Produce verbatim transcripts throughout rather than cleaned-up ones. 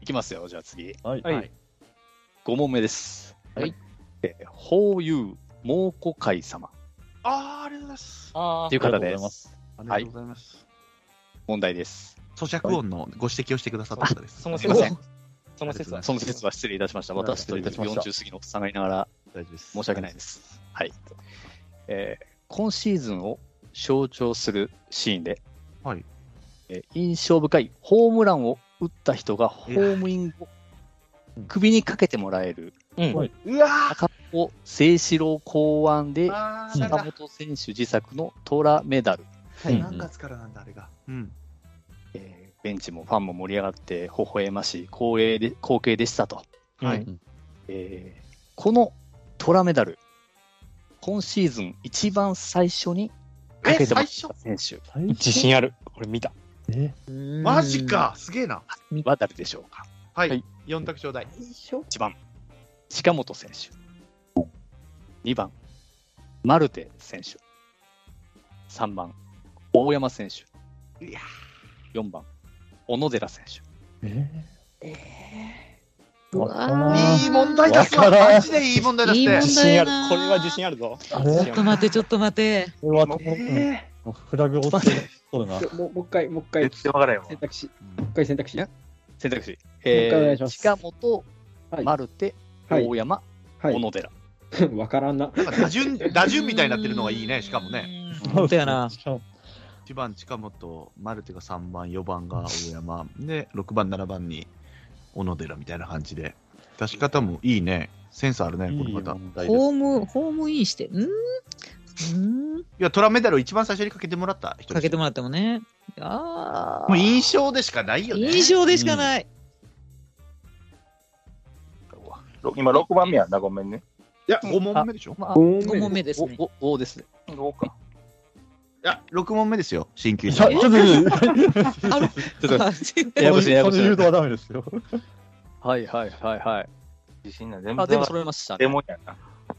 きますよ、じゃあ次。 はい。 はい。ご問目です。 はい。 えー、法有蒙古会様。 あー、ありがとうございます。 あー、という方です。 ありがとうございます。 問題です。 咀嚼音のご指摘をしてくださった方です。 その説は、その説は、 その説は失礼いたしました。私というよんじゅう過ぎのおっさんがいながら、 大丈夫です。 申し訳ないです。はい。えー、今シーズンを象徴するシーンで、 はい。 えー、印象深いホームランを打った人がホームイン後、首にかけてもらえる、 うん、 うわー赤穂清志郎考案で、坂本選手自作のトラメダル。 はい。何月からなんだ、あれが。うん。 えー、ベンチもファンも盛り上がって微笑ましい光栄で光景でしたと。 はい。 えー、このトラメダル、今シーズン一番最初にかけてもらった選手。 自信ある。これ見た。 えマジか、すげえな。 は誰でしょうか。 はい。よん択ちょうだい。 いちばん、近本選手。にばん、マルテ選手。さんばん、大山選手。 いやよんばん、小野寺選手。 ええー、わからん。 いい問題出すわ。マジでいい問題出して。 いい問自信題ある。 だこれは自信あるぞ。 あれちょっと待って、ちょっと待って。 これは、 えうん、フラグを押してそうだな。 もうもう一回、もう一回、 絶対分からんよ。 選択肢。もう一回選択肢。 選択肢。 もう一回お願いえー、 します近本、 はいマルテ、 はい大山、 はい小野寺。 わからんな。 なんか打順、打順みたいになってるのがいいね、しかもね。 本当やな。 いちばん近本、マルテがさんばん、よばんが大山、で、ろくばん、ななばんに小野寺みたいな感じで。出し方もいいね。センスあるね、この方。いホーム、ホームインして。んんや、トラメダルを一番最初にかけてもらった人かけてもらってもね。あもう印象でしかないよね。 印象でしかない。 今ろくばんめやな、ごめんね。 いや、ご問目でしょ。 まあ、 ごご問目ですね。 ごですね。 ごか。 いや、ろく問目ですよ、新旧いや、ちょっと、 あるちょっと、 あややこしいややこしいその誘導はダメですよ。 はいはいはいはい。 自信ない。全部あ、でも揃いましたね。 でもやな。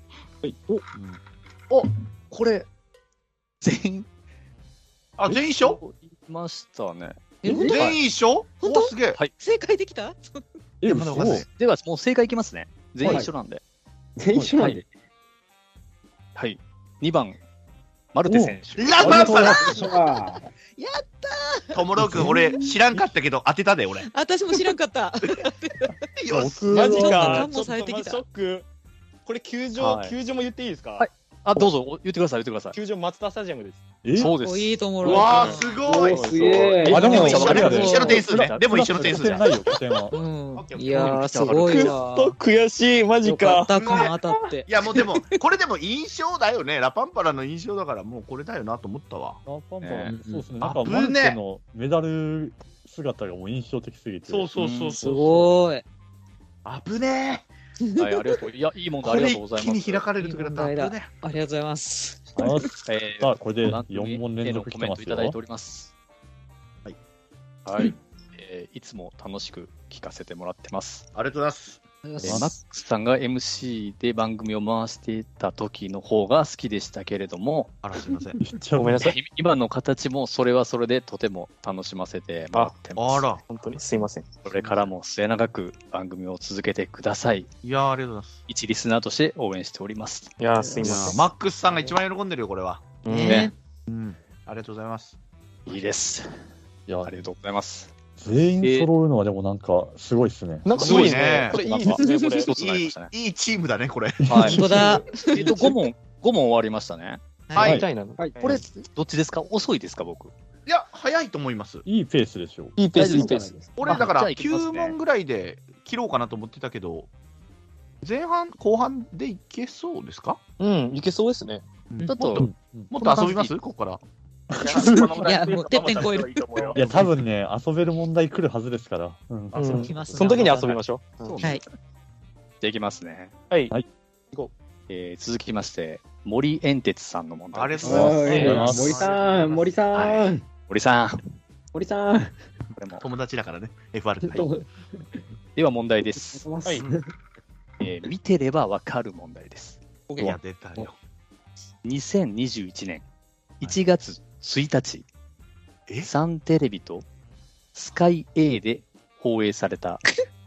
お、これ、全員、 あ、全員一緒いましたね。 え、本当全員一緒本当おすげえ。 はい。 正解できたえ、 まだわかんないでは、もう正解いきますね。全員一緒なんで。 全員一緒なんで。 はい。にばん、マルテ選手。 ラパンパラあトモロー君、俺知らんかったけど当てたで、俺。 私も知らんかった。 よし。 僕マジか。 感もちょっとされてきたショック。これ球場、 はい球場も言っていいですか？ はいあ、どうぞ、言ってください、言ってください。 球場マツダスタジアムです。 えそうです。 いいと思う。 うわー、すーごい。 おーすげえ。 あ、でも、 一緒あれやで一緒の点数ね。でも一緒の点数じゃん。 ないよ、拠点は。 うん。いやー、すごいくっわ。 そ悔しい、マジよかっか。 たかも当たって。 いや、もうでも、これでも印象だよね。ラパンパラの印象だから、もうこれだよなと思ったわ。 ラパンパねそうですね。 あなんか、 危ねマルテのメダル姿がもう印象的すぎて。 そうそうそうすそう。 ごい。 危ねはい、ありがとう。いや、いい問え。 題ありがこれとうございます。 一気に開かれる時だった。 いい問題だ危ねありがとうございます。 ありがとうございますえーさあ、これで番組よん問連続へのコ来てますメントいただいておよ。 ります。 はい。 はい。えーいつも楽しく聞かせてもらってます。 え。ありがとうございます。 えーマックスさんが エムシー で番組を回していた時の方が好きでしたけれども、 あら、すみません。 めっちゃごめんなさい。 えー今の形もそれはそれでとても楽しませてもらってます。 あら。 本当にすいません。 これからも末永く番組を続けてください。 いやー、ありがとうございます。 一リスナーとして応援しております。 いやー、すいいやません。 ーマックスさんが一番喜んでるよ、これは。 うんねうん。ありがとうございます。 いいです。 いやありがとうございます。 全員揃うのはでもなんか、すごいっすね。 なんかすごいね。これいいですね、これ。 一つになりいいましたね。 いいチームだね、これ。 はい。 本当だ。 えっと、ご問、ご問終わりましたね。 はいみたいなの。 はい。 これ、どっちですか？遅いですか、僕。 いや、早いと思います。 いいペースでしょう。 いいペース、 大丈夫いいペース。 俺、だからあじゃあ行きますねきゅう問ぐらいで切ろうかなと思ってたけど、前半、後半でいけそうですか？ うん、いけそうですね。 うんちょっともっもっと遊びますここから。 いやもうてっぺん超えるいや、多分ね、遊べる問題来るはずですから。うんうんそうきますねその時に遊びましょう。うんはい。 できますね。 はい。 はいえー続きまして、森煙鉄さんの問題です。 ありがとうございおいます森さん、森さはん、 森さん、こ森さん。 れも。 友達だからね、エフアールどうもでは問題です。 はいえー見てればわかる問題です。 いや、出たよ。 にせんにじゅういちねんいちがつついたち、 えサンテレビとスカイ A で放映された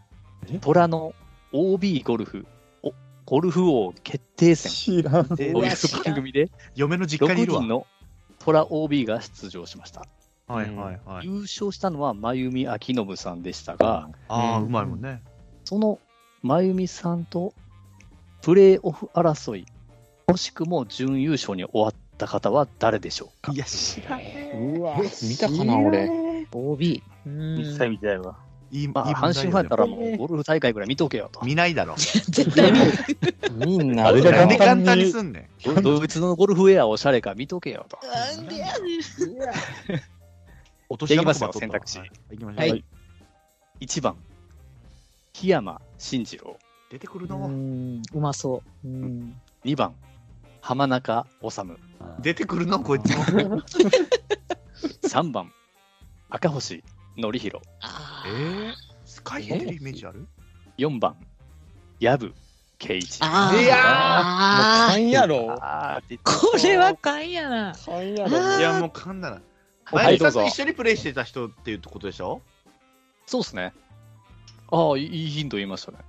虎の オービー ゴルフ、おゴルフ王決定戦知らん。 という番組で、 嫁の実家にい 6 るわ。 人の虎 オービー が出場しました。 はいはいはい。 優勝したのは真由美明信さんでしたが、 ああ、うまいもんね。 その真由美さんとプレーオフ争い、惜しくも準優勝に終わった方は誰でしょうか。 いや、知らねうわ、見たかな、俺。 オービー。う一ん。 切見てないわ。 え。いい、 まあ、 いい阪神ファンやったらもうゴルフ大会ぐらい見とけよと。 見ないだろ。 絶対見る。 みんな、 あれがなんで簡単に簡単にすんねん。 ドイツのゴルフウェアおしゃれか見とけよと。 なんでやねん。 お年玉いきますよ配っとった選択肢はい行きましょう。 はいいちばん、檜山慎次郎。 出てくるうの。 ん。うまそう。うん。 にばん、浜中治。 出てくるの、こいつも。 さんばん、赤星憲弘。 あえー、スカイ出てるイメージある？ よんばん、藪圭一。 あー。 いやーあ勘やろ。 あー出てーこれは勘やな。 勘やあーいや、もう噛んだな。 はい、どうぞ前田さんと一。緒にプレイしてた人っていうことでしょ？ そうですね。ああ、いいヒント言いましたね。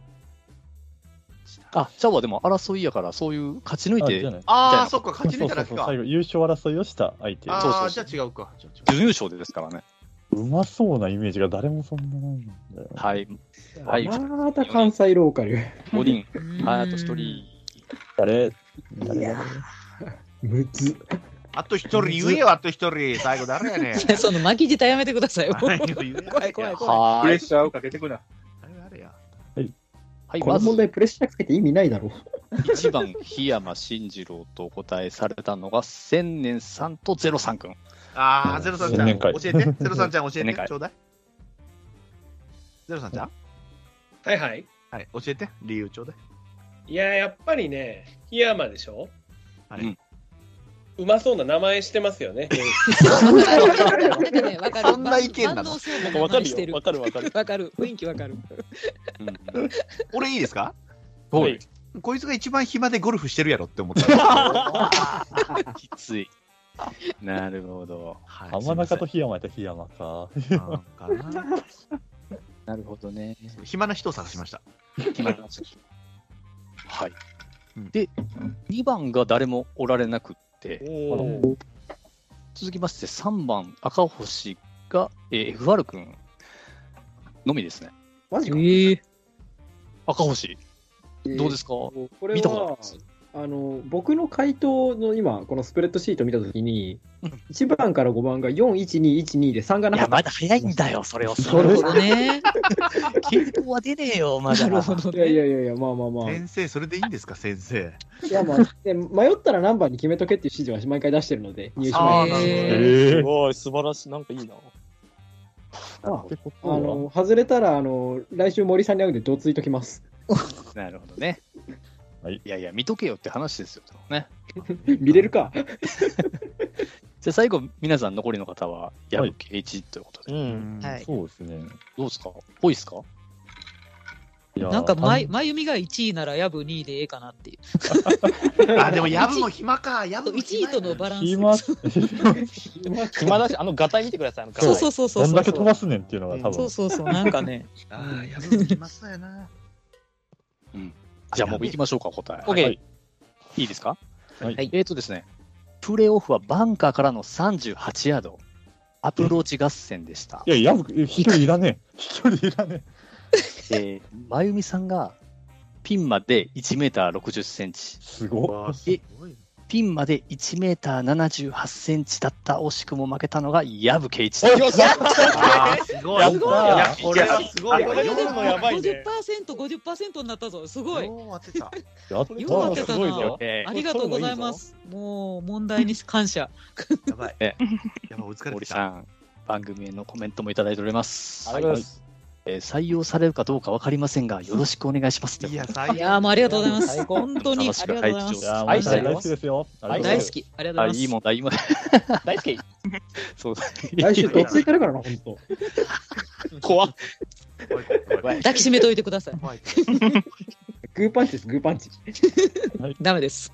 あ、じゃあでも争いやから、そういう勝ち抜いてじゃないああ、 みたいなそっか、勝ち抜いただけか。 そうそうそう最後、優勝争いをした相手。 ああ、 そうそうそうじゃあ違うか。じゃあ違う準優勝でですからね。 うまそうなイメージが誰もそんなないんだよ。 はい。はい。 また関西ローカル。 ごにん。 うんはい、あとひとり。 誰誰いやむず。 あと一人言えよ、あと一人。最後誰やねん。 いやその巻き舌やめてくださいよ。 はい言えよ怖い怖い怖い。 はーい。 プレッシャーをかけてくな。 あれあれや。 はい、まずこの問題プレッシャーかけて意味ないだろう。 いちばん、檜山慎次郎とお答えされたのが、千年さんとゼロさんくん。 ああ、ゼロさんちゃん、 新年会教えて。ゼロさんちゃん教えて。 新年会ちょうだい。ゼロさんちゃんはいはい。 はい、教えて。理由ちょうだい。 いや、やっぱりね、檜山でしょ。 はいうんうまそうな名前してますよね。 なんかね、わかる。 そんな意見なの万能そうなわかる名前してる。 よ。わかるわかる。 わかる。雰囲気わかる。 うん。 俺いいですか？ はい。 こいつが一番暇でゴルフしてるやろって思った。 きつい。なるほど。 はい浜中と檜山やったら檜山か。 すいませんうんかななるほどね。 暇な人を探しました。 決まりました。はいうん。 で、にばんが誰もおられなくって、 お続きましてさんばん、赤星が、えー、エフアール 君のみですね。 マジか。 ええ。 赤星、どうですか？ これ見たことありはます？ あの僕の回答の今このスプレッドシート見たときにうんいちばんからごばんがよんいちにいちにでさんがないかや、 った。 まだ早いんだよ、それを。 なるほどね。 傾向は出ねえよ、まだ。 なるほどいやいね。 やいやいや、まあまあまあ。 先生、それでいいんですか、先生。 いやまあ、で迷ったら何番に決めとけっていう指示は毎回出してるので、入試あ前に。 ーなるほどねえすごい、素晴らしい。なんかいいな。 まってこあ、 とはあの外れたらあの来週森さんに会うんで、どついときます。 なるほどね。 はいいやいや、見とけよって話ですよ。ね。 見れるか。 じゃあ最後、皆さん残りの方は、藪圭一ということで。 うん。 はい。 そうですね。 どうですか？ぽいですか？ いやなんか、ま、 単まゆみがいちいなら、やぶにいでええかなっていう。 あ、でも、ヤブも暇か。ヤブもいちいとのバランス。 暇暇だし、あの、ガタイ見てください。あのガタイそうそうそうそう。 どんだけ飛ばすねんっていうのが多分。 そうそうそう。なんかね。 ああ、ヤブも暇そうやな。 じゃあもう行きましょうか、答え。 オッケーはいいいですか？ はいはいえーとですね、プレーオフはバンカーからのさんじゅうはちヤード、アプローチ合戦でした。 いや、やぶ、一人いらねえ。一人いらねえー、真由美さんがピンまでいちメーターろくじゅっセンチ、 え。すごっ。 わあ、すごい。 ピンまでいちメーターななじゅうはちセンチだった惜しくも負けたのが藪圭一。 よっしゃあーすごい。 やったーいや、これはすごいわ。 これでもやばいねごじゅっパーセント、ごじゅっパーセントになったぞ。すごい。 よう当てた。 やったよく当てたすごいぞな。 えーありがとうございます。もう、問題に感謝。 やばい。 えやばい、お疲れ森様さん、番組へのコメントもいただいております。 ありがとうございます。 えー採用されるかどうか分かりませんが、よろしくお願いします。 いや、最いやーもうありがとうございます。 最高本当にありがとうございます。 いや、 愛してるよ大好きですよ。ありがとうございます大好き。ありがとうござあ、 います。 いい問題、いい問題。 大好き。 そうだ。 来週どついてるからな、本当。 怖っ。 怖い怖い怖い抱きしめといてください。 怖い。 グーパンチです、グーパンチ。 ダメです。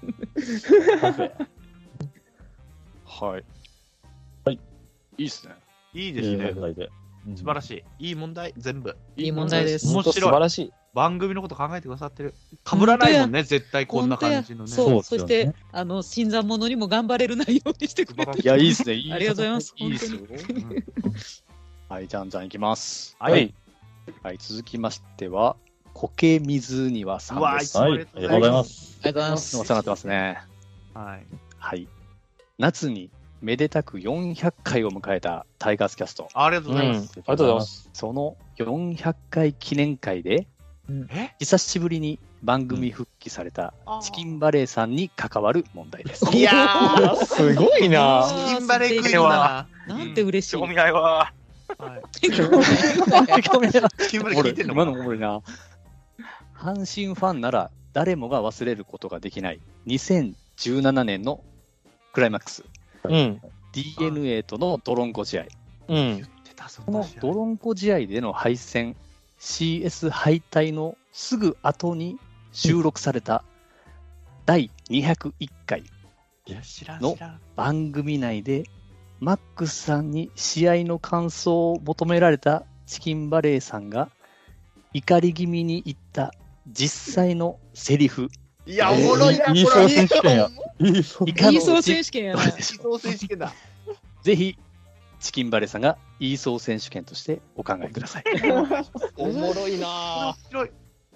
はい。 はい。 いいっすね。 いいですね。 いい問題で。 素晴らしい。いい問題、全部。 いい問題です。 本当素晴らしい。 番組のこと考えてくださってる。かぶらないもんね、絶対こんな感じのね。 そう、 そうそして、あの、新参者にも頑張れる内容にしてくれて。 いや、いいですね。いいありがとうございます。 いいですよ。 うんはい、じゃんじゃんいきます。 はい。 はい、続きましては、苔水にはさうわー、 んです。 はい、 いつもあありがとうございます。 ありがとうございまお世話になってますね。 はい。 はい。夏にめでたくよんひゃっかいを迎えたタイガースキャスト。 ありがとううん。あございます。 りがとうございます。 そのよんひゃっかい記念会で、 え久しぶりに番組復帰されたチキンバレーさんに関わる問題です。 いやー、 すごいな。 あーチキンバレークイーンだな。 なんて嬉しい。 興味ないわ。 はい。 興味ないチキンバレー聞いてんのか今なのおもろいな。阪神ファンなら誰もが忘れることができないにせんじゅうななねんのクライマックス、 うん。 ディーエヌエー とのドロンコ試合。 うん。 言ってた、そこのドロンコ試合での敗戦、シーエス 敗退のすぐ後に収録されただいにひゃくいっかいいや、知らん、 の知らん。 番組内でマックスさんに試合の感想を求められたチキンバレーさんが怒り気味に言った実際のセリフ。 いや、おもろいな、これ。 いいそう選手権や。いいそう。 いかの言いそう選手権やな。 いいそう選手権だ。 ぜひチキンバレーさんが言いそう選手権としてお考えください。 おもろいな。 面白い。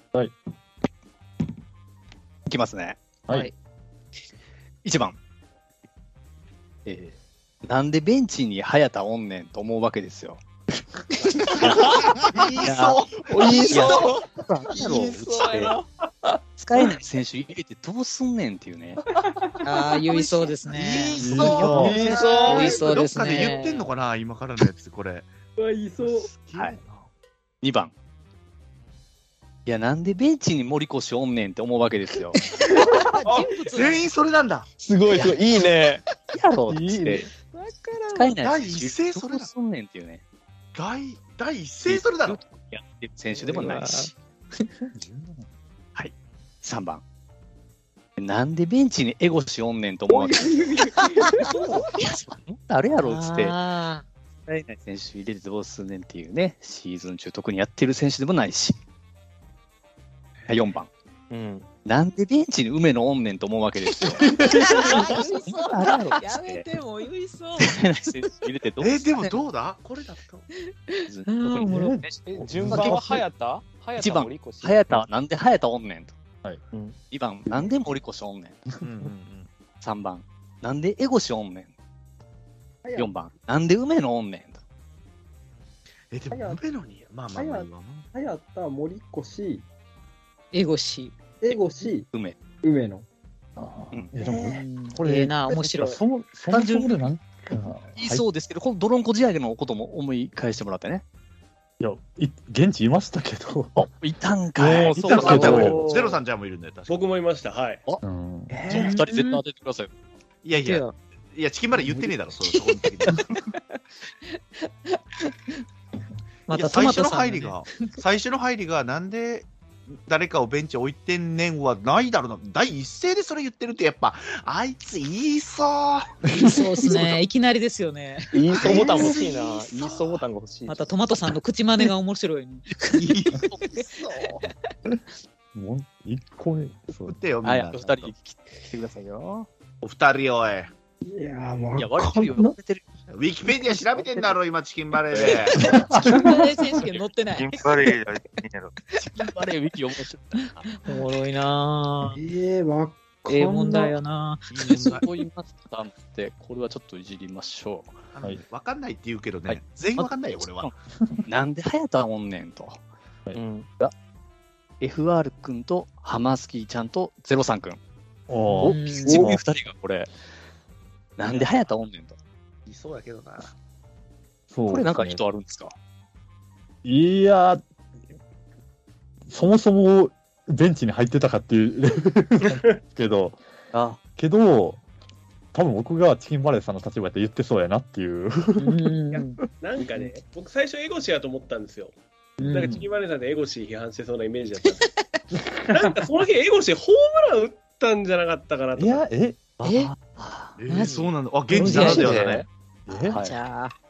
いきますね。 はい。 いちばん、えー、なんでベンチに早田おんねんと思うわけですよ。 いいそう。 いいそう。 いいそう使えない選手入れてどうすんねんっていうね。 ああ、言いそうですね。 いいそういいそう言いそうですねどっかで言ってんのかな、今からのやつ、これ。 うわ、いそう。 はい。にばん、いや、なんでベンチに森越おんねんって思うわけですよ。 全員それなんだ。 すごいすごい。いいね。 やろっていいね使えない第一声それだどうすんねんっていうね。 第、第一声それだろ。 やってる選手でもないし。さんばん、なんでベンチにエゴシおんねんと思うわけですよ。いや、そんなあるやろっつって。 あ使えない選手入れてどうすんねんっていうね、シーズン中特にやってる選手でもないし。はい、よんばん、 うん。 なんでベンチに梅野おんねんと思うわけですよ。 ーあるやろっやつって。 めても言いそう。 使えない選手入れてどうすんねん。 え、でもどうだこれだと。 シーズン特にねえ、順番は早田早一番田森越早田はなんで早田おんねんと。 はいうんにばん、なんで森越おんねん。 うんうんうん。 さんばん、なんでエゴシおんねん。よんばん、なんで梅野おんねんと。 え、でも、梅野に、まあまあまあいいわ。 早田、森越、 エゴシ。 江越、 梅。 梅野。 うんいやでもこええれ、 な、面白い。 そもそもそもでなんか、 言いそうですけど、このドロンコ試合のことも思い返してもらってね。 いや、い現地いましたけど、 いたんかい。 おーゼロさんちゃんもいるお。ーゼロさんちゃんもいるんだよ、確かに。 僕もいました。はい。 うん、 じゃあ二人絶対当ててくださいよ。 いやいや、いや、チキンバレー言ってねえだろ、そそこの時に。いやまたトマ最初のトさんのね入りが、最初の入りが、なんで誰かをベンチ置いてんねんはないだろうな。第一声でそれ言ってるって、やっぱ、あいつ言いそう。 言いそうですね。いきなりですよね。 いいそうボタン欲しいな。いいそうボタンが欲しい。 またトマトさんの口真似が面白いね。 言いそう。 もう一個目、そう打ってよ、みんはい、 な。 お二人来てくださいよ。 お二人おい。 いやー、もう。 いや、割れてるよ。割れてる。 ウィキペディア調べてんだろ、今、チキンバレーで。 チキンバレー選手権載ってない。 インパレードいいやろ。 チキンバレーウィキ面白い。 おもろいなぁ。 えー、わっかんなええ問題やないい問題そう言いましたので、これはちょっといじりましょあのはいわかんないって言うけどはいね、全員わかんないよ、俺は。 う。なんで早田おんねんと。 うん。 エフアール 君とハマースキーちゃんとゼロさん君。 おうん自分二人がこれ、なんで早田おんねんと。 いそうやけどな。 そうこれなんかですね人あるんですか？ いや、そもそもベンチに入ってたかっていうけど、 あ、 けど、多分僕がチキンバレーさんの立場やったら言ってそうやなっていう。 うんなんかね、僕最初エゴシやと思ったんですよ。なんかチキンバレーさんでエゴシ批判してそうなイメージだったんですけどなんかその日エゴシホームラン打ったんじゃなかったかなとか。 いや、ええあえー、 マジそうなんだ。あ、現地ならではだね。 えはいじゃあ、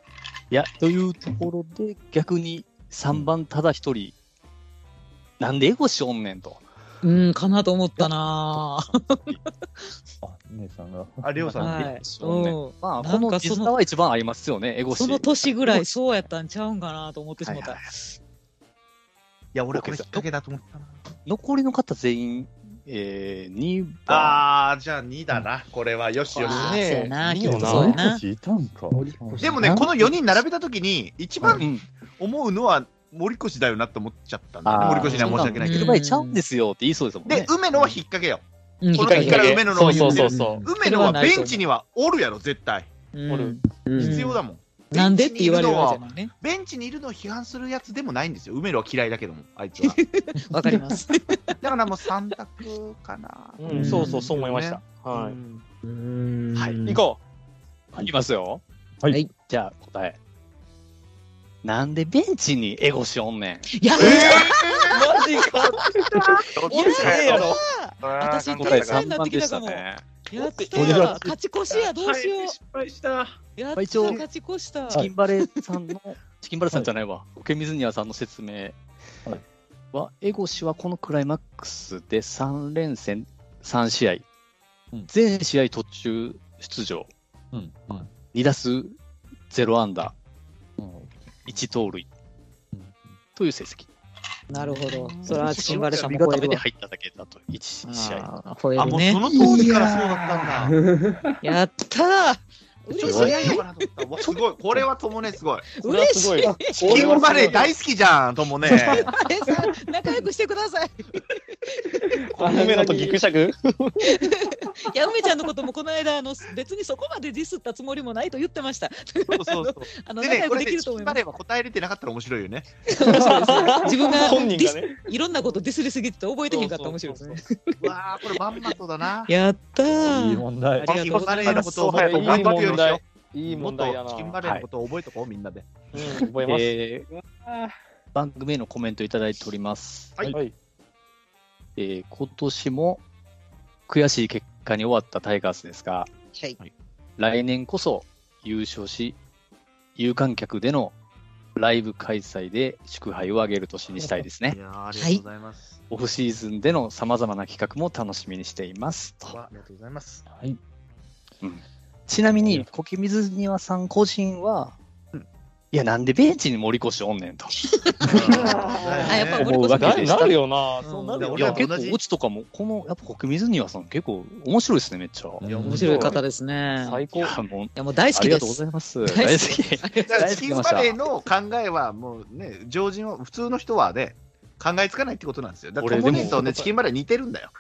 いや、というところで、逆にさんばんただ一人、なんでエゴシおんねんと。 うん、かなと思ったなぁ。 あ、姉さんが。 あ、りょうさん。 はい。うん。 まあ、 なんかこの絆は一番合いますよね、エゴシ。 その年ぐらいそうやったんちゃうんかなと思ってしまった。 はいはいいや、俺これきっかけだと思ったな。 残りの方全員、えー、にばん。 あー、じゃあにだな。これはよしよし。 あーそうやな、きっといいよなそうやな。 いたんか。 でもね、このよにん並べたときに、一番うん。 思うのは森越だよなって思っちゃったんだよね。 あー森越には申し訳ないけど。 言葉いちゃうんですよって言いそうですもんね。 で、梅野は引っ掛けよ。 うん、 この時から梅野のそうそうそうそう。 梅野はベンチにはおるやろ、絶対。 うんおるうん必要だもん。 なんでって言われるわけじゃないね。 ベンチにいるのを批判するやつでもないんですよ。梅野は嫌いだけども、あいつは。 わかります。 だからもうさん択かな。 うん、そうそう、そう思いました。はうんうーんはいい。行こいきますよ。 はいはいじゃあ、答え。なんでベンチにエゴシおんねん。 いや、 う。マジか。 どっいやちかやろ。 私あー天才になってきたかも。やったー。勝ち越しや、どうしよはい失敗した。 う。やった一応ー、勝ち越した。 チキンバレーさんの、チキンバレーさんじゃないわ。桶水庭さんの説明はいは、エゴシはこのクライマックスでさん連戦さん試合、 うん全試合途中出場、 うん。うん。 に打数ゼロアンダうんー、いち盗塁という成績。 なるほど。それはチキンバレーさんも味方超えるわ。 目で入っただけだと、いち試合。 あー超えあ、 るねもうそ。の当時からそうだったんだ。 やったー。 ちょっと嬉しい。 早いのかなと思ったわ。すごい。これはともね、すごい。 これは嬉しい。 すごい。 チキンバレー大好きじゃん、ともね。 えさ仲良くしてください。 梅野とギクシャク。 いや、梅ちゃんのこともこの間、あの、別にそこまでディスったつもりもないと言ってました。 そうそうそう。 あの、 でね、 仲良くでこれね、 きると思いますチキンバレー。は答えれてなかったら面白いよね。 面白いですよ自分が本人ディスがね。 いろんなことディスりすぎてて覚えてへんかったら面白いですね。 うわー、これまんまとだな。 やったー。 いい問題。 ありがとうチキンバレーのことをもっといい覚えとくようにしよ問題。 う。 いいもっと問題だな。 チキンバレーのことを覚えとこう、みんなで。 うん、覚えます。 えー番組へのコメントいただいております。 はいはい。 えー今年も悔しい結果に終わったタイガースですが、 はい。 来年こそ優勝し、有観客でのライブ開催で祝杯を挙げる年にしたいですねい。やー、ありがとうございます。 オフシーズンでの様々な企画も楽しみにしています。とありがとうございます。 はい。 うんちなみに、小木水庭さん個人は、いや、なんでベンチに森越おんねんと。 あやっぱ思うわけなでした。 なるよな。 うんそうなるよいや、 な。 結構、オチとかも、この、やっぱ小木水庭さん結構面白いですね、めっちゃ。 いや面白い方ですね。 最高。 いや、もう、 いや、もう大好きです。 ありがとうございます。 大好き大好き。 ありがとうだからチキンバレーの考えはもうね、常人は、普通の人はね、考えつかないってことなんですよ。だから俺トモネとね、 でもチキンバレー似てるんだよ。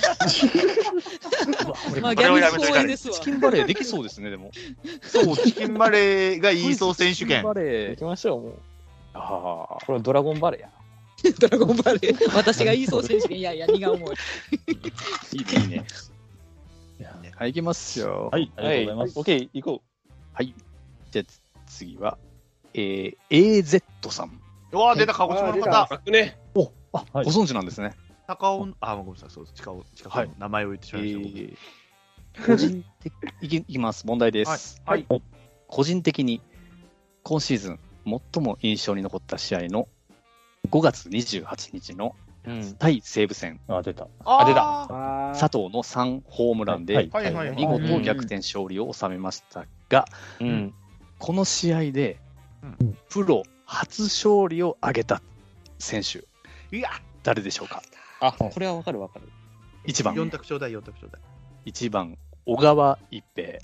まあ、逆に光栄ですわチ。キンバレーできそうですね、でも。 そう、チキンバレーが言いそう選手チキン権。 バレー。 行きましょう、もう。 ああ。 これドラゴンバレーや。 ドラゴンバレー。私が言いそう選手権。いやいや、荷が重い。 いいね、いいね。 いやはい、いきますよ。 はい、ありがとうございます。 オッケー、行こはい。じゃあ、次は、えー、エーゼット さん。 うわー、出た、鹿児島の方。 楽ね。 あ、 はいご存知なんですね。 高尾の、あ、ごめんなさい、そうです。近尾、近尾の名前を言ってしえまいました。 ー、個人的、いきいきます。問題です。 はい。 個人的に、今シーズン、最も印象に残った試合のごがつにじゅうはちにちのう。うん。 対西武戦、 あ、出た。 あ出たあ佐藤のさんホームランで、 はいはいはいはい見事逆転勝利を収めましたが、 うん。 この試合でうん、 プロ初勝利を挙げた選手、 いや、 誰でしょうか。 あ、これはわかるわかる。 いちばん、 よん択ちょうだい、よん択ちょうだい。 いちばん、小川一平。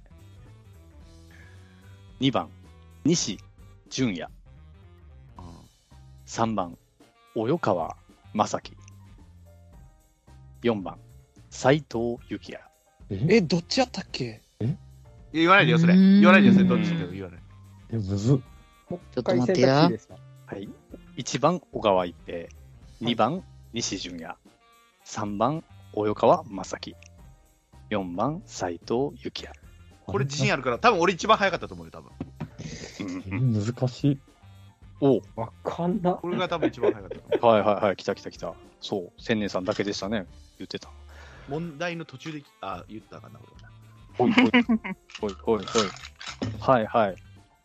にばん、西純也。さんばん、及川正樹。よんばん、斉藤幸也。 え、どっちやったっけ？ 言わないでよ、それ。 うーん言わないでよ、それ。どっちでも言わない。 え、むずっ。 ちょっと待ってや。 はい。いちばん、小川一平。にばん、西純也。さんばん、及川正樹。よんばん、斉藤幸也。 これ自信あるから、多分俺一番早かったと思うよ、多分。 うんえ難しい。 おわかんな。 これが多分一番早かったと思う。 はいはいはい、来た来た来た。そう、千年さんだけでしたね、言ってた。 問題の途中で、あ、言ったかな、俺な。 ほいほい、ほいほいほい。はいはい。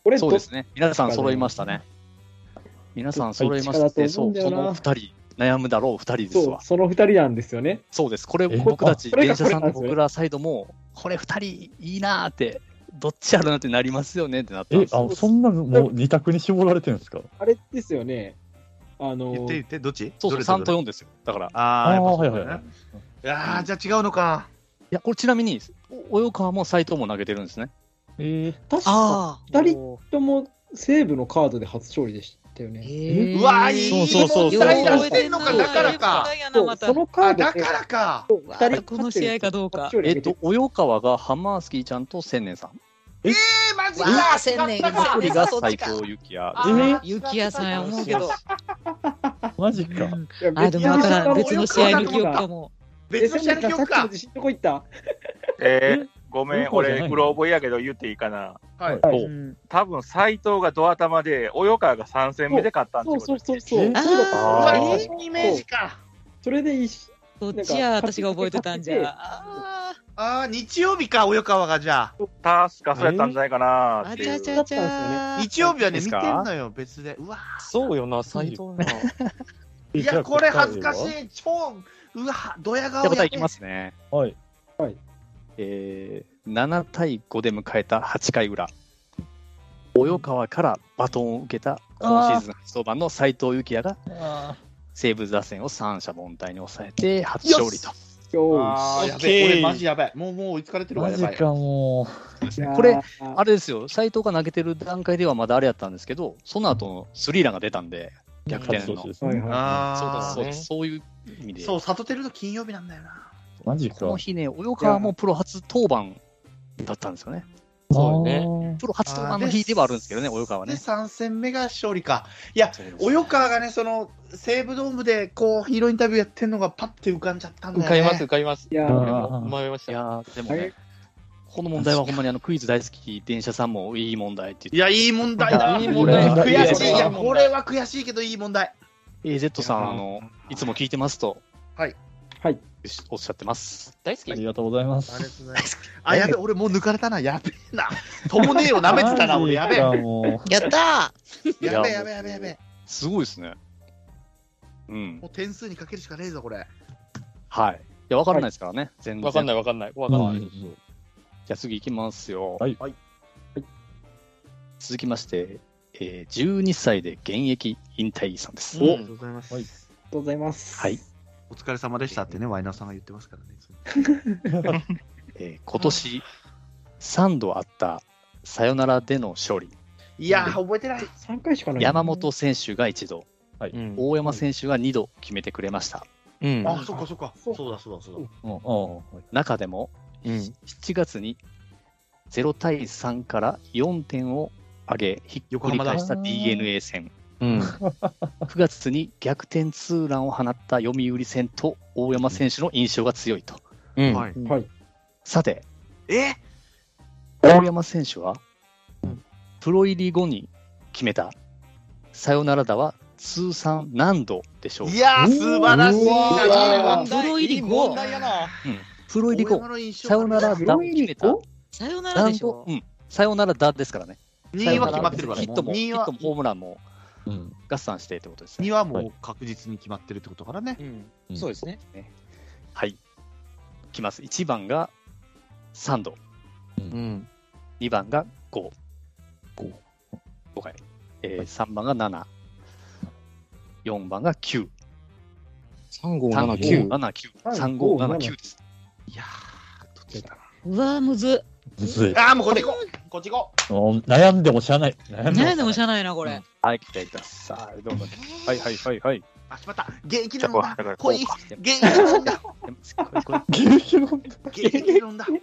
これそうですね。皆さん揃いましたね。皆さん揃いまして、そう、そのふたり、悩むだろうふたりですそう、 わ。 そのふたりなんですよね。 そうです。これ、 え僕たち、 これが電車さんとこれなんですね僕らサイドも、これふたりいいなーって、どっちやるなってなりますよねってなったんえで、すよ。 あ、そんなのもう二択に絞られてるんですか？ あれですよね。あの言って言って、どっちそうそう、 どれさんとよんですよ。だから、いああ、やっぱそうだよねはいはいはい。 いやー、じゃあ違うのか。 や、これちなみに、お及川も斎藤も投げてるんですね。 え確かああ。 ふたりとも西武のカードで初勝利でしたよね。 えうわー、いいそうそうそう問題出してんのか、だからか。 そうそのカあ、 ードでだからか。 ふたりこの試合かどうか初勝利えっと、及川がハマースキーちゃんと千年さん。 えー、マジわか。 あ千年だから一人が斎そっちか藤幸也。 あーゆきやさんや思うけど。 マジか。 あ、でもわからん。別の試合の記憶かも。 別の試合の記憶かさっきの自。信どこ行ったえー、ごめん、 そうじゃない俺、グローブやけど言っていいかな。 はい。 はいうん多分斎藤がドア玉で、及川がさん戦目で勝ったんそうですよ。 そうそうそう。 えあーそうだったうわ、 あいーいイメージか。 それで一そっちや、私が覚えてたんじゃ。あああ、日曜日か、及川がじゃあ。 確かそうやったんじゃないかなーあっていう。 ちゃちゃちゃ。 日曜日はね、見てですかんのよ、別で。うわそうよな、斎藤な。 いや、これ恥ずかしい。超、うわ、ドヤ顔じゃあ、またやいきますね。 はい。 えー、ななたいごで迎えたはちかい裏。及川からバトンを受けた今シーズン初登板の斎藤幸也があ西武打線を三者凡退に抑えて初勝利と。 よああ、やべえ、俺マジやばい。もう、もう追いつかれてるわ、やばい。 マジかもーこれ、あれですよ、斎藤が投げてる段階ではまだあれやったんですけど、その後のスリーランが出たんで、 う。 逆転の勝ち投手ですね。 はいはい。 ああ、 そうですそうですそういう意味で。 そう、サトテルの金曜日なんだよな。 マジか。 この日ね、及川もプロ初登板だったんですよね。 そうね。 プロ初登板の日ではあるんですけどね、及川で、 ね。 さん戦目が勝利か。いや、 そうです及川がね、その、西武ドームで、こう、ヒーローインタビューやってんのがパッて浮かんじゃったんだよね。 浮かびます、浮かびます。 いやうんー、 迷いました。 いやー、でもはいね、この問題はほんまにあのクイズ大好き電車さんもいい問題ってい言って、 や、いい問題だ。 いい問題悔しい。いや、 いい問題これは悔しいけど、いい問題。 エーゼット さん、あの、いつも聞いてますと、 はい。 はい。 おっしゃってます。 大好きありがとうございます。 ありがとうございます。あ、やべ、俺もう抜かれたな。やべえな。ともねえを舐めてたな、俺。やべえ。 マジかもやったやべえ、やべえ、やべえ、やべえ。 すごいですね。うんも。う点数にかけるしかねえぞ、これ。 はい。いや、わからないですからね、全然。 わかんないわかんない。わかんない。 うんじゃあ次行きますよ。 はいはい続きまして、えー、じゅうにさいで現役引退さんです。 ありがとうございます。 はいありがとうございます。 はい。 お疲れ様でしたってね、ワイナーさんが言ってますからね。 えー今年さんどあったサヨナラでの勝利。 いやー、覚えてない。 さんかいしかない。 山本選手が一度、 うん。 大山選手がにど決めてくれました。 うん。 あ、そっかそっか。そうだそうだそうだ。 うんうんはい中でもうん。 しちがつにゼロたいさんからよんてんを挙げ、ひっくり返した ディーエヌエー 戦。 うん。 くがつに逆転ツーランを放った読売戦と大山選手の印象が強いと。 うん。 はい。 はい。 さて、 え大山選手は、プロ入り後に決めたサヨナラ打は通算何度でしょうか。 いやー、素晴らしいな、 うわーこれは。 プロ入り後いい問題やな。 うんプロ入り後大山、の印象サヨナラ打を決めたさよならで何しょ、 度うん、サヨナラ打ですからね。 にいは決まってるからね。 ヒットも、 にいはヒットもホームランもうん合算してってことですね。 にはもう確実に決まってるってことからね。 うん。そうですね。 はい。いきます。いちばんがさんど、 うん。 にばんがご。ご。ごかい。えー、さんばんがなな。よんばんがきゅう。 三五さんご七九。 ななきゅう。さんごななきゅうです。 いやー、どっちだうわーむずむずい。 あー、もうこっち行こう。こっち行こもう悩んでもしゃあない。悩ん何でもしゃゃないなこれ、 はい、来てください。どうぞ。はいはいはいはい。 う。あ、しまった。現役で飲んだだから。 来い。現役で飲んだ。 これこれ牛乳飲んだ。 現役で飲んだ。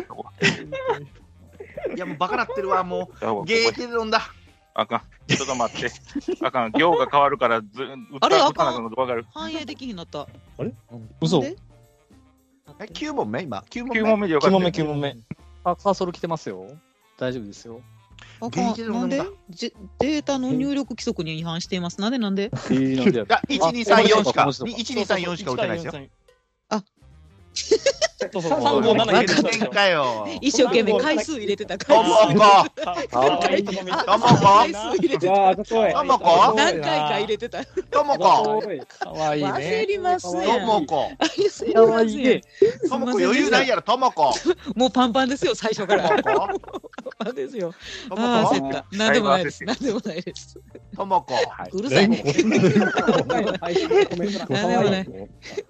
いや、もうバカなってるわ、もう。現役で飲んだ。 あかん。ちょっと待って。あかん。行が変わるからず、打ったあれあかん打たなくなることわかる。 反映できひんなった。 嘘。 なんでえ、きゅう問目今。きゅう問 9 目。 問目でよかった。 九問目、九問目。 あ、カーソル来てますよ。大丈夫ですよ。 あか現役でんなんで飲んだじデータの入力規則に違反しています。なんでなんでえー、なんでやいや、いち、に、さん、よんしか、 あそうかいち、に、さん、よんしか打てないですよ。 そうそう、さんごうなな入れてたんですよ。 かよ。 一生懸命回数入れてた。 とも回数こ。 かわいいとこめっちゃ。 とも回こ。 数入れてわあ、あざとい。 ともこ。 何回か入れてた。 ともこ。 かわいい焦ね。 りますとやん。 もこ。 かわいいね。 ともこ余裕ないやろ、ともこ。 もうパンパンですよ、最初から。 ともこ。 パンパンですよ。 とああ、 もこ。 焦った。なんでもないです。なんでもないです。 ともこ。 うるさいね。 配信のコメントが可愛いね。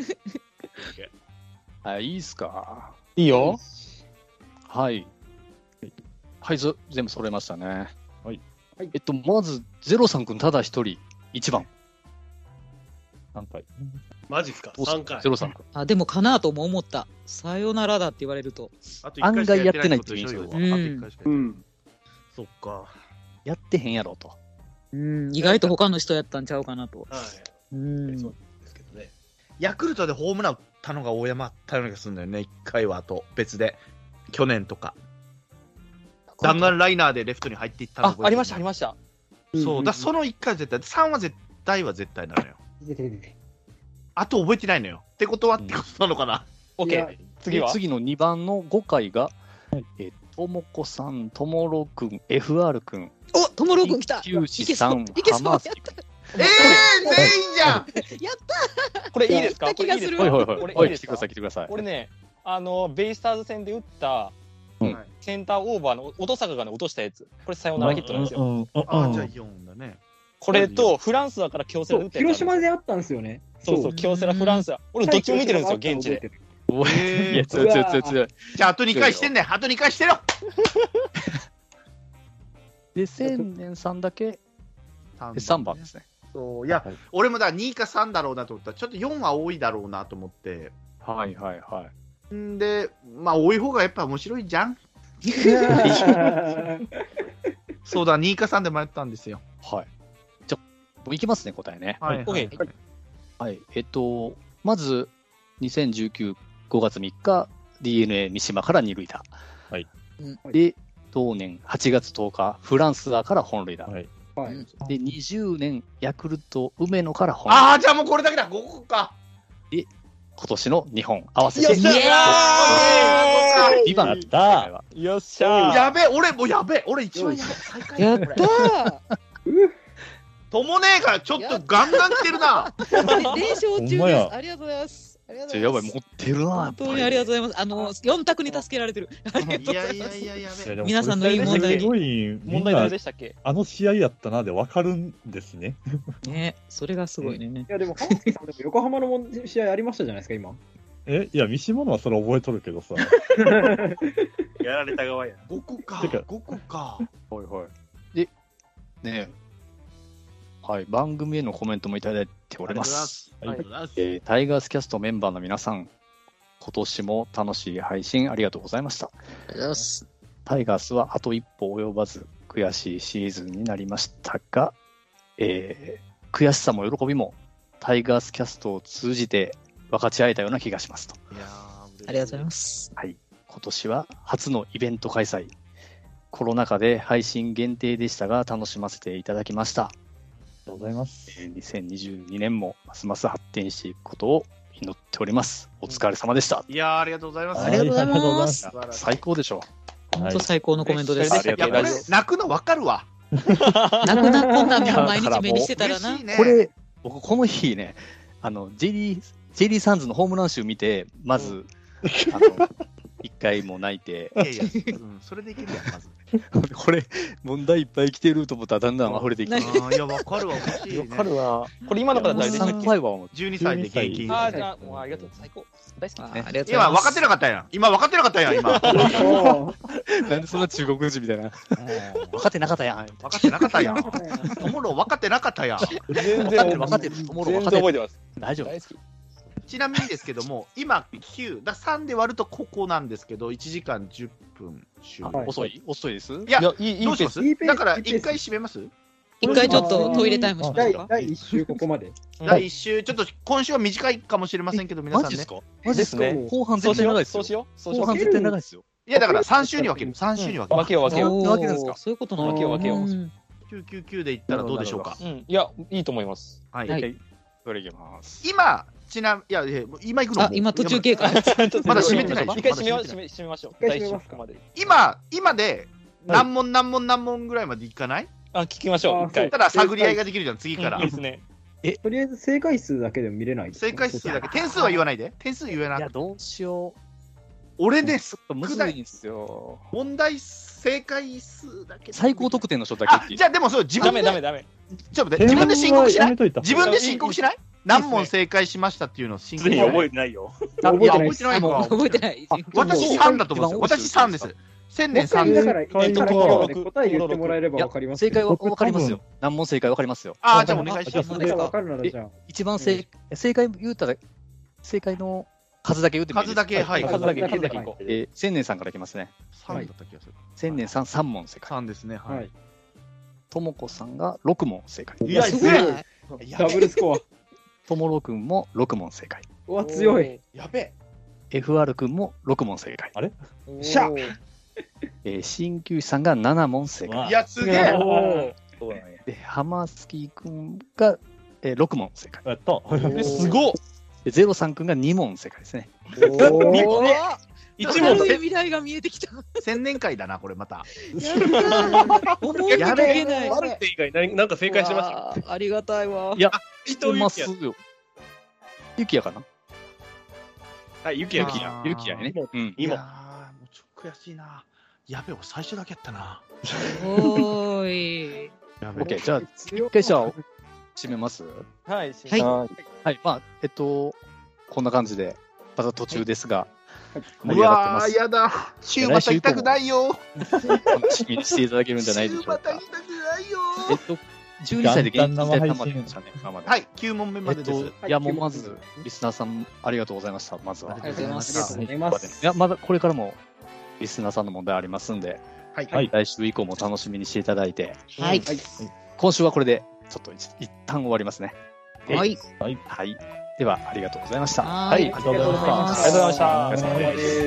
あ、いいっすか。 いいよ。 はい。はい、ず全部揃えましたね。 はい。 えっと、まず、ゼロさんくんただ一人、一番。 何回マジっすか、 どうすかさんかい。 ゼロさんくん。 あ、でもかなとも思った。さよならだって言われると。 あと一回しかやってないってことでしょ案外やってない要はあと一回しかやってないうん。 そっか。 やってへんやろと。 うん、意外と他の人やったんちゃうかなと。 はい。 うん。 そうですけどね。 ヤクルトでホームラン打ったのが大山あったような気がするんだよね、いっかいはあと別で。去年とか。弾丸ライナーでレフトに入っていったのあ、ありました、ありました。 そう、だそのいっかいは絶対、さんは絶対は絶対なのよ。 出てる出てる。 あと覚えてないのよ。ってことはってことなのかな。 オッケー。次はで次のにばんのごかいが、えともこさん、ともろくん、エフアール くん、 お、ともろくん来た。 きゅうしさん、 いけそう浜崎いけえー、全員じゃんやったこれいいですか？ やった気がするこれいいですか？ はいはいはい。 これいいですかはい来てください、来てください。 これね、あの、ベイスターズ戦で打った、 うんセンターオーバーの音坂がね、落としたやつ。これサヨナラヒットなんですよ。 うんうんあ、じゃあうんよんだね。 これと、フランスだから京セそうラ打ったやつあるんですよ。 広島であったんですよね。 そうそう、京セラ、フランスだ。俺どっちも見てるんですよ、現地で。。 おい、 えーいや、強い強い強い強い。 じゃああとにかいしてんねん。あとにかいしてろ。 で、千年さんだけ、でさんばんですね。 そう、いや、 はい俺もだからにかさんだろうなと思ったら、ちょっとよんは多いだろうなと思って。 はいはいはい。 んで、まあ多い方がやっぱ面白いじゃん。そうだ、にかさんで迷ったんですよ。 はい。じゃあ、もういきますね、答えね。 はい、 オッケー。 はい。えっと、まず、にせんじゅうきゅう、ごがつみっか、ディーエヌエー 三島から二塁打。 はい。 で、同年はちがつとおか、フランスから本塁打。 はい。 はい。 で、にじゅうねん、ヤクルト、梅野から本塁打。 ああ、じゃあもうこれだけだ、ごこか。 今年のにほん合わせて。 よっしゃイエーイにばんやったーよっしゃー。 やべえ、俺もうやべえ、俺一番やべえ、最下位やっこれたともねえからちょっとガンガン来てるな。 ー連勝中です。 ほんまやありがとうございます。ありがとちょやばい、 うございます。 持ってるな。 本当にありがとうございます。あの、よん択に助けられてる。ありがとういございます。 やいやいややべえ。 いやでも皆さんのいい問題にすごい、みん問題誰なでしたっけ？ あの試合やったなで分かるんですね。 ね、それがすごいね。 いやでも、浜崎さんでも横浜のもん試合ありましたじゃないですか、今。 え、いや、三島のはそれ覚えとるけどさ。 やられた側や。 ごこかてか、 ごこか。 はいはい。で、ねえ、はい、番組へのコメントもいただいております。 ありがとうございます。 えータイガースキャストメンバーの皆さん、今年も楽しい配信ありがとうございました。 ありがとうございます。 タイガースはあと一歩及ばず、悔しいシーズンになりましたが、えー悔しさも喜びも、タイガースキャストを通じて分かち合えたような気がしますと。 いやーありがとうございます。 はい、今年は初のイベント開催。コロナ禍で配信限定でしたが、楽しませていただきました。 ありがとうございます。 えーにせんにじゅうにねんもますます発展していくことを祈っております。お疲れ様でした。 いやーありがとうございます。 ありがとうございますはありがとうござい素晴らしい最高でしょ本当最高のコメントです。 はいいや、これ、泣くの分かるわ。 泣くなこんなんも毎日目にしてたらな嬉しい。ね。 これ、僕この日ね、あの、ジェリー、ジェリーサンズのホームラン集見て、まず、あの、一回も泣いて、 いやいや、うん、それでいけるやん、まず。 これ、問題いっぱい来てると思ったらだんだん溢れてきて、 あーいや、分かるわ、欲しい、ね。 わかるわ。これ今の方誰でしたっさんけ？ 怖いわ思って。 じゅうにさいで現金。 あー、じゃあ、もうありがとう。最高。大好き。 あありがとうございます。 今分かってなかったやん。今分かってなかったやん、今。分なんでそんな中国人みたいな。分かってなかったやん。 かってなかったやん。トモロー分かってなかったやん。 全分かってる分かってる。トモロー分かってる。 全然覚えてます。 大丈夫。 大好き。 ちなみにですけども、今きゅう、ださんで割るとここなんですけど、いちじかんじゅっぷん終了。 はい遅い遅いですいやいや、いい、いいどうしますいいペースだからいいペース一回締めます一回ちょっとトイレタイムします第か。 第一週ここまで。 第一週、ちょっと今週は短いかもしれませんけど、皆さんねマジです。かマジですかですね後半そうしよう。 絶対長いですよそう。しよう。そうしよう。 後半絶対長いですよ。 いや、だからさん週に分ける。さん週に分ける。 分けよう分けよう。 おー分けるんですかそういうことなの。 分けよう分けよううんきゅうきゅうきゅうでいったらどうでしょうか。 うん。いや、いいと思います。 はいはいこれいきます。 今、 ちな、いや、いや今行くのあ、今途中経過。 まだ閉めてない。 一回閉めよう、 まだ閉め閉めましょう。 一回閉めますか第一章まで。 今、今で、何問何問何問ぐらいまでいかない？ あ、聞きましょう、 あ一回。 ただ探り合いができるじゃん、次からいい。ですね。 とりあえず正解数だけでも見れないですか正解数だけ。点数は言わないで。点数言えないや、。どうしよう。 俺ね、 ちょっとむずいんですよ。 問題正解数だけ。 最高得点の人だけっあ、 ていう。 じゃあでもそう、自ダ分で、 メダメダメ。 ちょっと待って、自分で申告しないやめといた。 自分で申告しない何問正解しましたっていうのを申すでに告しない覚えてないよ。 あいや、 覚えてない覚えてないか。 覚えてない。 あ私さんだと思うんですよ。私さんです。千年さんです。 だから、 回一から答今まで答え言ってもらえればいやわかります正解は僕分かりますよ多。 何問正解分かりますよ。 ああ、じゃあお願いします。 あじゃあわかるならじゃあ。 一番正正解言うたら、正解の数だけ言ってもいいですか？ 数だけ、はい。 はい数だけ、 はい数だけいこう。 えー千年さんからいきますね。 さんだった気がする。 千年さん、さん問正解。 さんですね。ははいい。。 ともこさんがろく問正解。 いや、 すごいね。 ダブルスコともろくんもろく問正解。 ア。うわ、強い。。 やべえ。 エフアール くんもろく問正解。 しゃえー、鍼灸師さんがなな問正解。 いや、すげえ。 そうだね。 で、ハマスキーくんが、えー、ろく問正解。 やった。 すごっ。 で、ゼロさんくんがに問正解ですね。 おー一問正明るい未来が見えてきた。 千年会だな、これまた。 やった思いがけない。 マルテ以外何なんか正解しました。 わあありがたいわ。 いや、 伊してます藤よ。ゆきやかなはい、ゆきやあーきや。 ゆきやね。うん。 今いやーもうちょっと悔しいな。やべえ、俺最初だけやったな。 おーい。 やべえ。 オッケー、じゃあ、一回じゃあ、締めますはい。 はいはい、まあ、えっと、こんな感じで、まだ途中ですが、盛うり上がってます。 わー、やだ。週また行きたくないよ。 楽しみにしていただけるんじゃないでしょうか週また行き。たくないよ。 えっと、じゅうにさいで現役生まででしたね、今まで。 はい、きゅう問目えっまでです。 と、いや、もうまず、リスナーさん、ありがとうございました、まずは。 ありがとうございましたありがとうございます。 いや、まだこれからも、リスナーさんの問題ありますんで、 はい。 はい来週以降も楽しみにしていただいて、 はい。 今週はこれで、ちょっと一一旦終わりますね。 はい。 はい。では、ありがとうございました。 はいありがとうございました。 ありがとうございましたお疲れ様です。